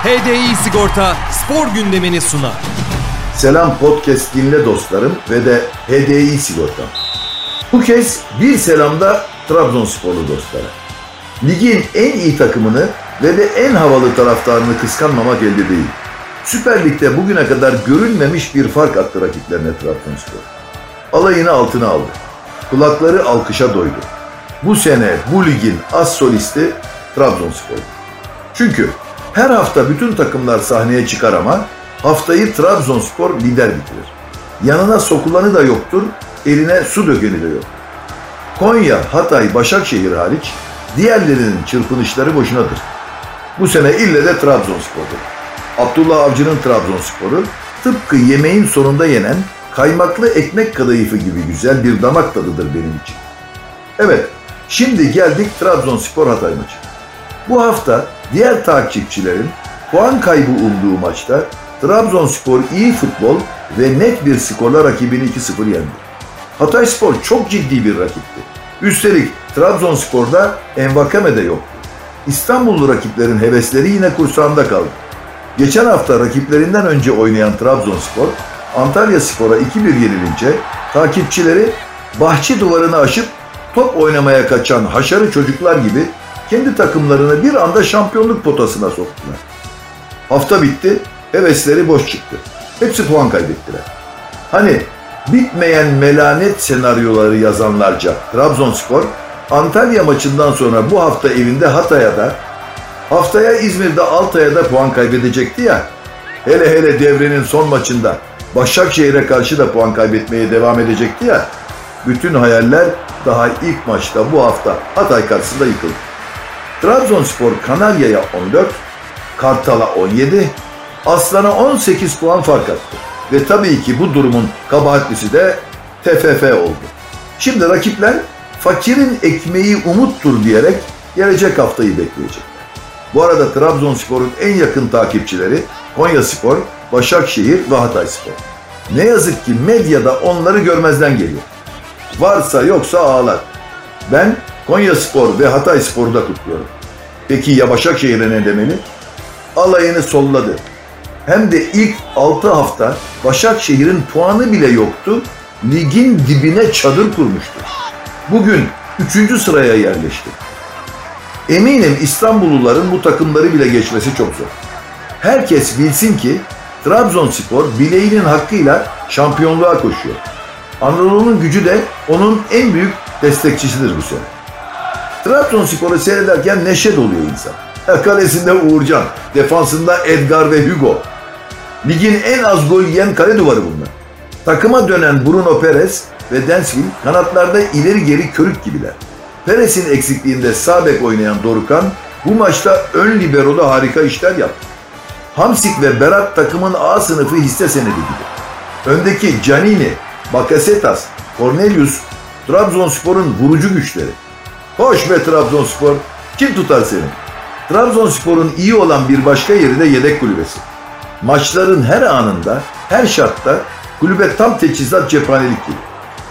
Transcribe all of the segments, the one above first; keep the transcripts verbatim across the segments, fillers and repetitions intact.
H D I Sigorta spor gündemini sunar. Selam podcast dinle dostlarım ve de H D I Sigorta. Bu kez bir selamda Trabzonsporlu dostlara. Ligin en iyi takımını ve de en havalı taraftarını kıskanmamak elde değil. Süper Lig'de bugüne kadar görülmemiş bir fark attı rakiplerine Trabzonspor. Alayını altına aldı. Kulakları alkışa doydu. Bu sene bu ligin as solisti Trabzonspor. Çünkü her hafta bütün takımlar sahneye çıkar ama haftayı Trabzonspor lider bitirir. Yanına sokulanı da yoktur, eline su dökeni de yok. Konya, Hatay, Başakşehir hariç diğerlerinin çırpınışları boşunadır. Bu sene ille de Trabzonspor'dur. Abdullah Avcı'nın Trabzonspor'u tıpkı yemeğin sonunda yenen kaymaklı ekmek kadayıfı gibi güzel bir damak tadıdır benim için. Evet, şimdi geldik Trabzonspor Hatay maçı. Bu hafta diğer takipçilerin puan kaybı umduğu maçta Trabzonspor iyi futbol ve net bir skorla rakibini iki sıfır yendi. Hatayspor çok ciddi bir rakipti. Üstelik Trabzonspor'da Envakame de yoktu. İstanbullu rakiplerin hevesleri yine kursağında kaldı. Geçen hafta rakiplerinden önce oynayan Trabzonspor, Antalyaspor'a iki bir yenilince takipçileri bahçe duvarını aşıp top oynamaya kaçan haşarı çocuklar gibi kendi takımlarını bir anda şampiyonluk potasına soktular. Hafta bitti, hevesleri boş çıktı. Hepsi puan kaybettiler. Hani bitmeyen melanet senaryoları yazanlarca Trabzonspor, Antalya maçından sonra bu hafta evinde Hatay'a da, haftaya İzmir'de Altay'a da puan kaybedecekti ya, hele hele devrenin son maçında Başakşehir'e karşı da puan kaybetmeye devam edecekti ya, bütün hayaller daha ilk maçta bu hafta Hatay karşısında yıkıldı. Trabzonspor Kanarya'ya on dört, Kartal'a on yedi, Aslan'a on sekiz puan fark attı. Ve tabii ki bu durumun kabahatlisi de T F F oldu. Şimdi rakipler fakirin ekmeği umuttur diyerek gelecek haftayı bekleyecekler. Bu arada Trabzonspor'un en yakın takipçileri Konyaspor, Başakşehir ve Hatayspor. Ne yazık ki medyada onları görmezden geliyor. Varsa yoksa ağlar. Ben Konyaspor ve Hatayspor'u da kutluyorum. Peki ya Başakşehir'e ne demeli? Alayını solladı. Hem de ilk altı hafta Başakşehir'in puanı bile yoktu. Ligin dibine çadır kurmuştu. Bugün üçüncü sıraya yerleşti. Eminim İstanbulluların bu takımları bile geçmesi çok zor. Herkes bilsin ki Trabzonspor bileğinin hakkıyla şampiyonluğa koşuyor. Anadolu'nun gücü de onun en büyük destekçisidir bu sene. Trabzonspor'u seyrederken neşe doluyor insan. Kalesinde Uğurcan, defansında Edgar ve Hugo. Ligin en az gol yiyen kale duvarı bunlar. Takıma dönen Bruno Perez ve Densville kanatlarda ileri geri körük gibiler. Perez'in eksikliğinde sağ bek oynayan Dorukhan bu maçta ön libero'da harika işler yaptı. Hamsik ve Berat takımın A sınıfı hisse senedi gibi. Öndeki Canini, Bakasetas, Cornelius, Trabzonspor'un vurucu güçleri. Hoş be Trabzonspor, kim tutar seni? Trabzonspor'un iyi olan bir başka yeri de yedek kulübesi. Maçların her anında, her şartta kulübe tam teçhizat cephanelik gibi.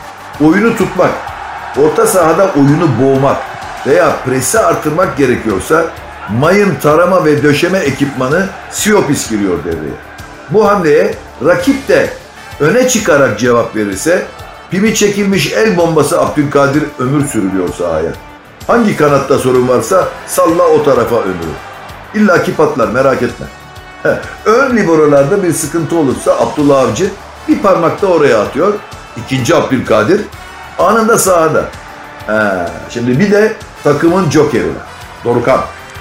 Oyunu tutmak, orta sahada oyunu boğmak veya presi artırmak gerekiyorsa mayın tarama ve döşeme ekipmanı Siopis giriyor devreye. Bu hamleye rakip de öne çıkarak cevap verirse pimi çekilmiş el bombası Abdülkadir Ömür sürülüyor sahaya. Hangi kanatta sorun varsa salla o tarafa Ömür'ü. İlla ki patlar, merak etme. Heh, ön liberolarda bir sıkıntı olursa Abdullah Avcı bir parmakta oraya atıyor. İkinci Abdülkadir anında sahada. He, şimdi bir de takımın jokeri var. Dorukhan.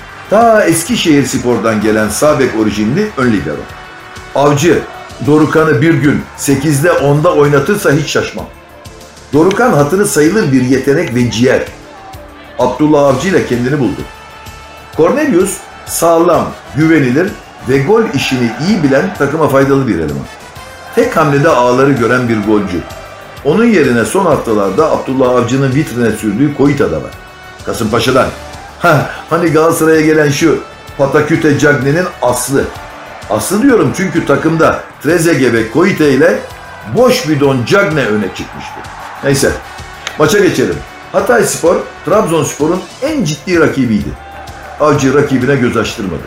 Ta Eskişehirspor'dan gelen sağ bek orijinli ön libero. Avcı Dorukhan'ı bir gün sekizde onda oynatırsa hiç şaşmam. Dorukhan hatırı sayılır bir yetenek ve ciğer. Abdullah Avcı ile kendini buldu. Cornelius sağlam, güvenilir ve gol işini iyi bilen takıma faydalı bir eleman. Tek hamlede ağları gören bir golcü. Onun yerine son haftalarda Abdullah Avcı'nın vitrine sürdüğü Koyta da var. Kasımpaşa'dan. Ha, hani Galatasaray'a gelen şu Pataküte Cagne'nin aslı. Aslı diyorum çünkü takımda Trezeguet ve Koyta ile boş bidon Cagne öne çıkmıştı. Neyse, maça geçelim. Hatayspor, Trabzonspor'un en ciddi rakibiydi. Avcı rakibine göz açtırmadı.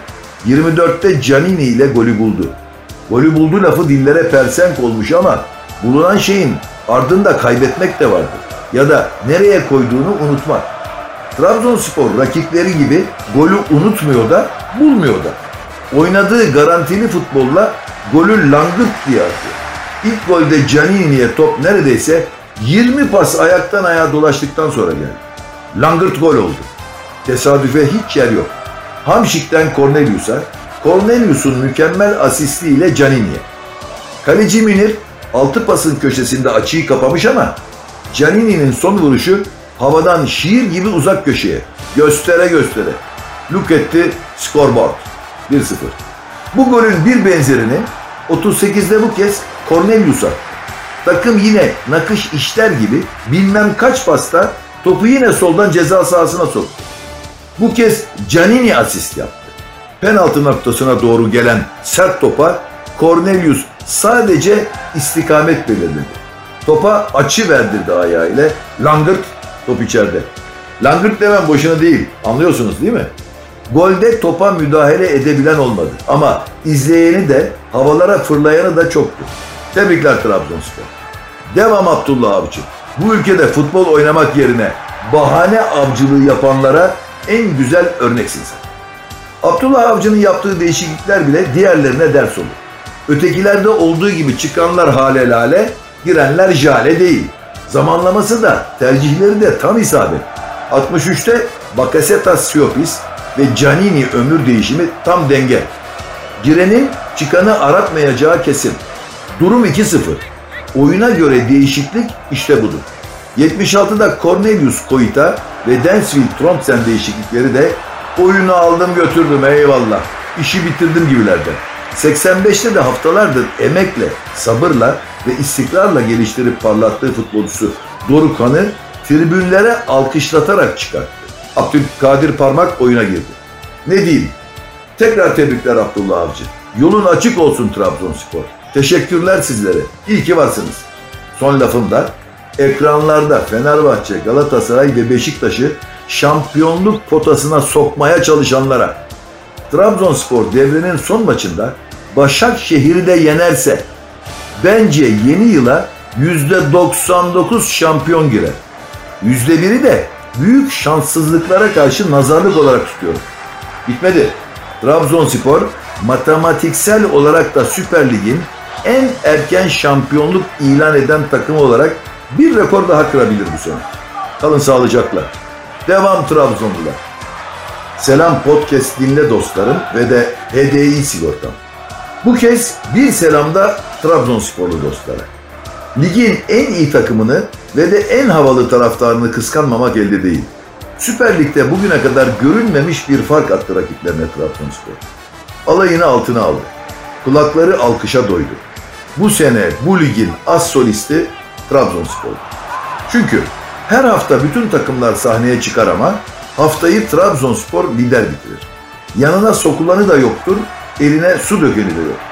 yirmi dörtte Canini ile golü buldu. Golü buldu lafı dillere persenk olmuş ama bulunan şeyin ardında kaybetmek de vardır. Ya da nereye koyduğunu unutmak. Trabzonspor rakipleri gibi golü unutmuyor da bulmuyor da. Oynadığı garantili futbolla golü langırt diye atıyor. İlk golde Canini'ye top neredeyse yirmi pas ayaktan ayağa dolaştıktan sonra geldi. Langırt gol oldu. Tesadüfe hiç yer yok. Hamşik'ten Cornelius'a, Cornelius'un mükemmel asistiyle Canini'ye. Kaleci Münir altı pasın köşesinde açıyı kapamış ama Canini'nin son vuruşu havadan şiir gibi uzak köşeye, göstere göstere. Look etti, scoreboard. bir sıfır. Bu golün bir benzerini otuz sekizde bu kez Cornelius'a. Takım yine nakış işler gibi bilmem kaç pasta topu yine soldan ceza sahasına soktu. Bu kez Canini asist yaptı. Penaltı noktasına doğru gelen sert topa Cornelius sadece istikamet belirledi. Topa açı verdirdi ayağıyla. Langırt top içeride. Langırt demem boşuna değil. Anlıyorsunuz değil mi? Golde topa müdahale edebilen olmadı. Ama izleyeni de havalara fırlayanı da çoktu. Tebrikler Trabzonspor. Devam Abdullah Avcı. Bu ülkede futbol oynamak yerine bahane avcılığı yapanlara en güzel örneksin sen. Abdullah Avcı'nın yaptığı değişiklikler bile diğerlerine ders olur. Ötekilerde olduğu gibi çıkanlar hale lale, girenler jale değil. Zamanlaması da, tercihleri de tam isabet. altmış üçte Bakasetas Siopis ve Canini ömür değişimi tam denge. Girenin çıkanı aratmayacağı kesin. Durum iki sıfır. Oyuna göre değişiklik işte budur. yetmiş altıda Cornelius Koita ve Densfield Tromsen değişiklikleri de oyunu aldım götürdüm eyvallah, işi bitirdim gibilerden. seksen beşte de haftalardır emekle, sabırla ve istikrarla geliştirip parlattığı futbolcusu Dorukhan'ı tribünlere alkışlatarak çıkarttı. Abdülkadir Parmak oyuna girdi. Ne diyeyim? Tekrar tebrikler Abdullah Avcı. Yolun açık olsun Trabzonspor. Teşekkürler sizlere. İyi ki varsınız. Son lafım da ekranlarda Fenerbahçe, Galatasaray ve Beşiktaş'ı şampiyonluk potasına sokmaya çalışanlara. Trabzonspor devrenin son maçında Başakşehir'i de yenerse bence yeni yıla yüzde doksan dokuz şampiyon girer. Yüzde biri de büyük şanssızlıklara karşı nazarlık olarak tutuyorum. Bitmedi. Trabzonspor matematiksel olarak da Süper Lig'in en erken şampiyonluk ilan eden takım olarak bir rekor daha kırabilir bu sene. Kalın sağlıcakla. Devam Trabzonlular. Selam podcast dinle dostlarım ve de H D I sigortam. Bu kez bir selamda Trabzonsporlu dostlara. Ligin en iyi takımını ve de en havalı taraftarını kıskanmamak elde değil. Süper Lig'de bugüne kadar görünmemiş bir fark attı rakiplerine Trabzonspor. Alayını altına aldı. Kulakları alkışa doydu. Bu sene bu ligin as solisti Trabzonspor. Çünkü her hafta bütün takımlar sahneye çıkar ama haftayı Trabzonspor lider bitirir. Yanına sokulanı da yoktur, eline su dökeni de yok.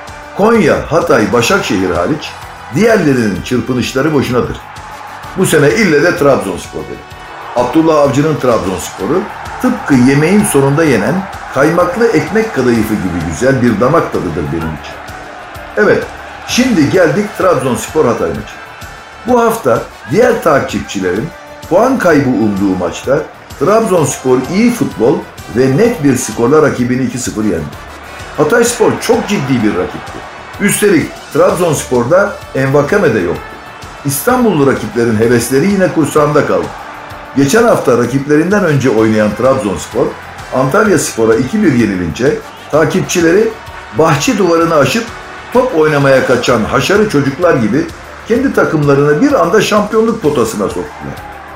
Konya, Hatay, Başakşehir hariç diğerlerinin çırpınışları boşunadır. Bu sene ille de Trabzonspor dedi. Abdullah Avcı'nın Trabzonspor'u tıpkı yemeğin sonunda yenen kaymaklı ekmek kadayıfı gibi güzel bir damak tadıdır benim için. Evet, şimdi geldik Trabzonspor Hatay maçı. Bu hafta diğer takipçilerin puan kaybı umduğu maçta Trabzonspor iyi futbol ve net bir skorla rakibini iki sıfır yendi. Hatayspor çok ciddi bir rakipti. Üstelik Trabzonspor'da Envakame de yoktu. İstanbullu rakiplerin hevesleri yine kursağında kaldı. Geçen hafta rakiplerinden önce oynayan Trabzonspor, Antalyaspor'a iki bir yenilince takipçileri bahçe duvarını aşıp top oynamaya kaçan haşarı çocuklar gibi kendi takımlarını bir anda şampiyonluk potasına soktular.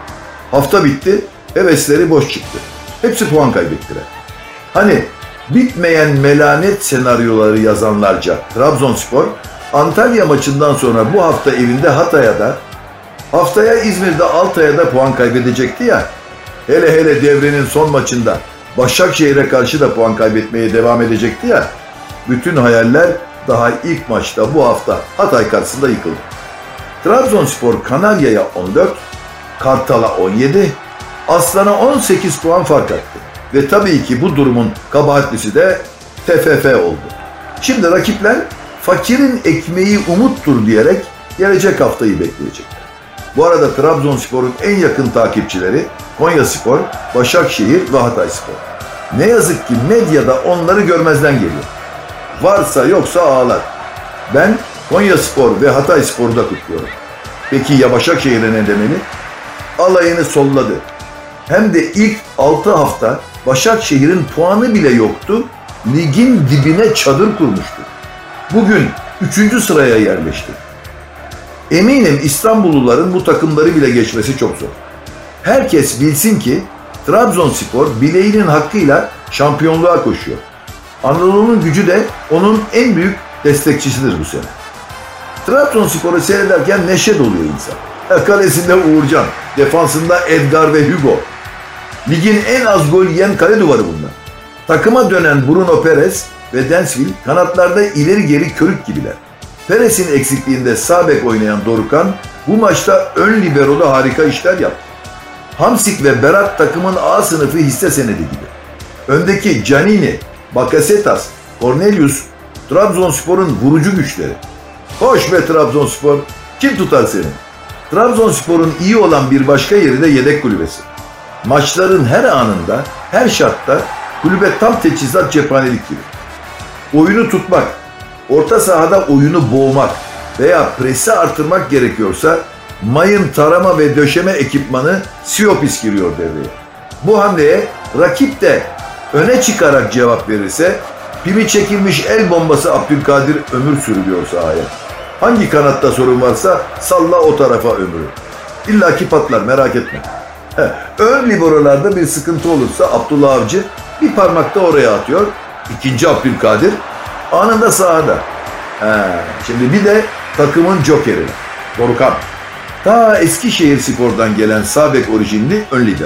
Hafta bitti, hevesleri boş çıktı. Hepsi puan kaybettiler. Hani bitmeyen melanet senaryoları yazanlarca Trabzonspor, Antalya maçından sonra bu hafta evinde Hatay'a da, haftaya İzmir'de Altay'a da puan kaybedecekti ya, hele hele devrenin son maçında Başakşehir'e karşı da puan kaybetmeye devam edecekti ya, bütün hayaller daha ilk maçta bu hafta Hatay karşısında yıkıldı. Trabzonspor Kanarya'ya on dört, Kartal'a on yedi, Aslan'a on sekiz puan fark attı. Ve tabii ki bu durumun kabahatlisi de T F F oldu. Şimdi rakipler fakirin ekmeği umuttur diyerek gelecek haftayı bekleyecekler. Bu arada Trabzonspor'un en yakın takipçileri Konyaspor, Başakşehir ve Hatayspor. Ne yazık ki medyada onları görmezden geliyor. Varsa yoksa ağlar. Ben Konyaspor ve Hatayspor'u da kutluyorum. Peki ya Başakşehir'e ne demeli? Alayını solladı. Hem de ilk altı hafta Başakşehir'in puanı bile yoktu. Ligin dibine çadır kurmuştu. Bugün üçüncü sıraya yerleşti. Eminim İstanbulluların bu takımları bile geçmesi çok zor. Herkes bilsin ki Trabzonspor bileğinin hakkıyla şampiyonluğa koşuyor. Anadolu'nun gücü de onun en büyük destekçisidir bu sene. Trabzonspor'u seyrederken neşe doluyor insan. Kalesinde Uğurcan, defansında Edgar ve Hugo. Ligin en az gol yiyen kale duvarı bunlar. Takıma dönen Bruno Perez ve Densville kanatlarda ileri geri körük gibiler. Perez'in eksikliğinde sağ bek oynayan Dorukhan bu maçta ön libero'da harika işler yaptı. Hamsik ve Berat takımın A sınıfı hisse senedi gibi. Öndeki Canini, Bakasetas, Cornelius, Trabzonspor'un vurucu güçleri. Hoş be Trabzonspor, kim tutar seni? Trabzonspor'un iyi olan bir başka yeri de yedek kulübesi. Maçların her anında, her şartta kulübe tam teçhizat cephanelik gibi. Oyunu tutmak, orta sahada oyunu boğmak veya presi artırmak gerekiyorsa mayın tarama ve döşeme ekipmanı Siopis giriyor devreye. Bu hamleye rakip de öne çıkarak cevap verirse pimi çekilmiş el bombası Abdülkadir Ömür sürülüyor sahaya. Hangi kanatta sorun varsa salla o tarafa Ömür'ü. İlla ki patlar, merak etme. Heh, ön liberolarda bir sıkıntı olursa Abdullah Avcı bir parmakta oraya atıyor. İkinci Abdülkadir anında sahada. He, şimdi bir de takımın jokeri Dorukhan. Ta Eskişehir Spor'dan gelen sağ bek orijinli ön libero.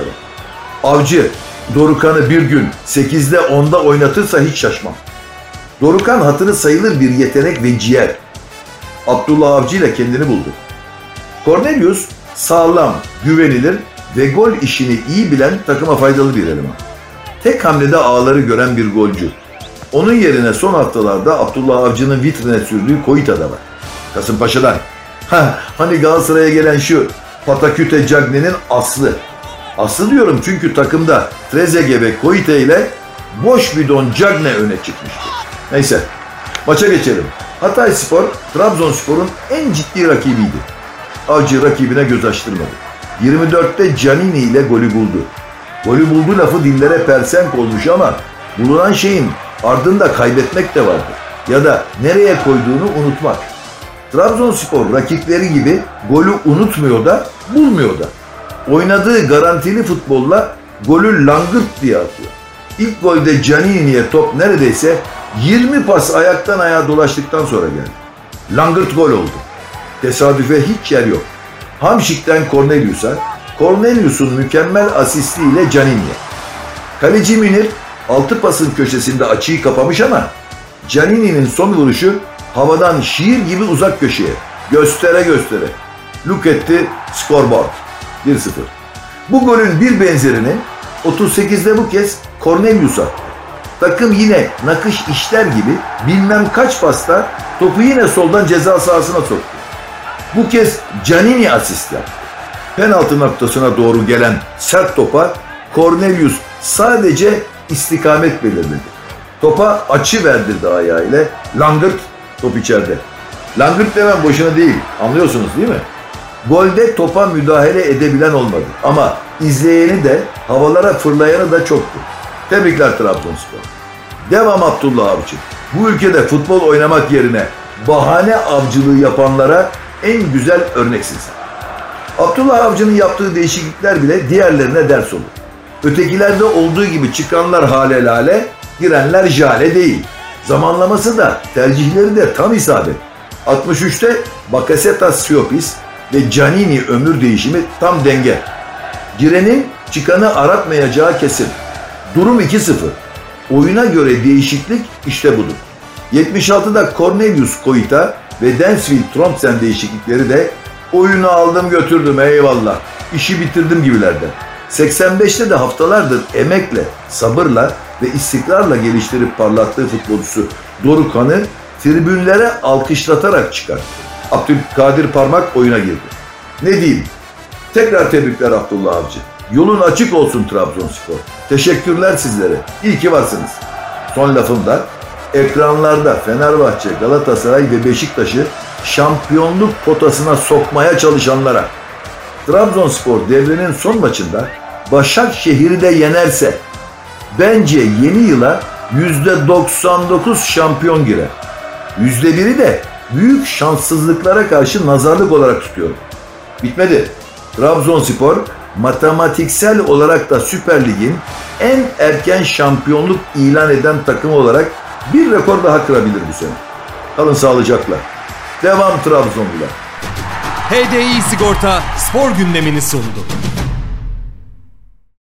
Avcı Dorukhan'ı bir gün sekizde onda oynatırsa hiç şaşmam. Dorukhan hatırı sayılır bir yetenek ve ciğer. Abdullah Avcı ile kendini buldu. Cornelius sağlam, güvenilir ve gol işini iyi bilen takıma faydalı bir eleman. Tek hamlede ağları gören bir golcü. Onun yerine son haftalarda Abdullah Avcı'nın vitrine sürdüğü Koyta da var. Kasımpaşa'dan. Ha, hani Galatasaray'a gelen şu Pataküte Cagney'in aslı. Aslı diyorum çünkü takımda Trezeguet ve Koyta ile boş bidon Cagney öne çıkmıştı. Neyse, maça geçelim. Hatayspor, Trabzonspor'un en ciddi rakibiydi. Avcı rakibine göz açtırmadı. yirmi dörtte Canini ile golü buldu. Golü buldu lafı dillere persenk olmuş ama bulunan şeyin ardında kaybetmek de vardı. Ya da nereye koyduğunu unutmak. Trabzonspor rakipleri gibi golü unutmuyor da bulmuyor da. Oynadığı garantili futbolla golü langırt diye atıyor. İlk golde Canini'ye top neredeyse yirmi pas ayaktan ayağa dolaştıktan sonra geldi. Langırt gol oldu. Tesadüfe hiç yer yok. Hamşik'ten Cornelius'a, Cornelius'un mükemmel asistiyle Canini'ye. Kaleci Münir altı pasın köşesinde açıyı kapamış ama Canini'nin son vuruşu havadan şiir gibi uzak köşeye. Göstere göstere. Look etti, scoreboard. bir sıfır. Bu golün bir benzerini otuz sekizde bu kez Cornelius attı. Takım yine nakış işler gibi bilmem kaç pasta topu yine soldan ceza sahasına soktu. Bu kez Canini asist yaptı. Penaltı noktasına doğru gelen sert topa Cornelius sadece istikamet belirledi. Topa açı verdirdi ayağıyla. Langırt top içeride. Langırt demem boşuna değil. Anlıyorsunuz değil mi? Golde topa müdahale edebilen olmadı. Ama izleyeni de havalara fırlayanı da çoktu. Tebrikler Trabzonspor. Devam Abdullah Avcı. Bu ülkede futbol oynamak yerine bahane avcılığı yapanlara en güzel örneksin sen. Abdullah Avcı'nın yaptığı değişiklikler bile diğerlerine ders olur. Ötekilerde olduğu gibi çıkanlar hale lale, girenler jale değil. Zamanlaması da, tercihleri de tam isabet. altmış üçte Bakasetas Siopis ve Canini Ömür değişimi tam denge. Girenin çıkanı aratmayacağı kesin. Durum iki sıfır. Oyuna göre değişiklik işte budur. yetmiş altıda Cornelius Koyta ve Densville Tromsen değişiklikleri de oyunu aldım götürdüm eyvallah, işi bitirdim gibilerden. seksen beşte de haftalardır emekle, sabırla ve istikrarla geliştirip parlattığı futbolcusu Dorukhan'ı tribünlere alkışlatarak çıkarttı. Abdülkadir Parmak oyuna girdi. Ne diyeyim? Tekrar tebrikler Abdullah Avcı. Yolun açık olsun Trabzonspor. Teşekkürler sizlere. İyi ki varsınız. Son lafım da ekranlarda Fenerbahçe, Galatasaray ve Beşiktaş'ı şampiyonluk potasına sokmaya çalışanlara, Trabzonspor devrenin son maçında Başakşehir'i de yenerse bence yeni yıla yüzde doksan dokuz şampiyon girer. Yüzde biri de büyük şanssızlıklara karşı nazarlık olarak tutuyorum. Bitmedi. Trabzonspor matematiksel olarak da Süper Lig'in en erken şampiyonluk ilan eden takımı olarak bir rekor daha kırabilir bu sene. Kalın sağlıcakla. Devam Trabzonlular. H D I Sigorta spor gündemini sundu.